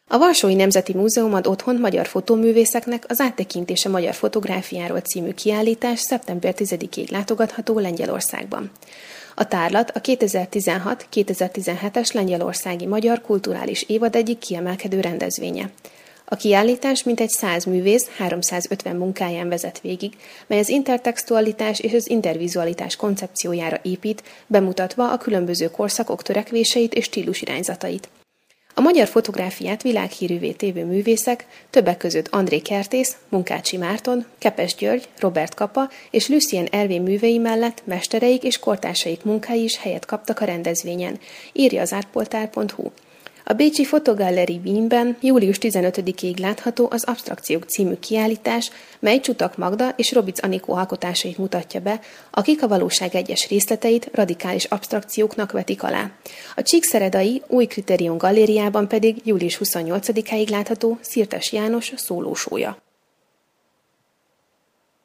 A Varsói Nemzeti Múzeum ad otthont magyar fotóművészeknek az Áttekintése magyar fotográfiáról című kiállítás szeptember 10-ig látogatható Lengyelországban. A tárlat a 2016-2017-es lengyelországi magyar kulturális évad egyik kiemelkedő rendezvénye. A kiállítás mintegy 100 művész 350 munkáján vezet végig, mely az intertextualitás és az intervizualitás koncepciójára épít, bemutatva a különböző korszakok törekvéseit és stílusirányzatait. A magyar fotográfiát világhírűvé tévő művészek, többek között André Kertész, Munkácsi Márton, Kepes György, Robert Kapa és Lucien Hervé művei mellett mestereik és kortársaik munkái is helyet kaptak a rendezvényen, írja az artportal.hu. A bécsi Fotogallery Wienben július 15-ig látható az Abstrakciók című kiállítás, mely Csutak Magda és Robic Anikó alkotásait mutatja be, akik a valóság egyes részleteit radikális abstrakcióknak vetik alá. A Csíkszeredai Új Kriterion Galériában pedig július 28-ig látható Szirtes János szólósója.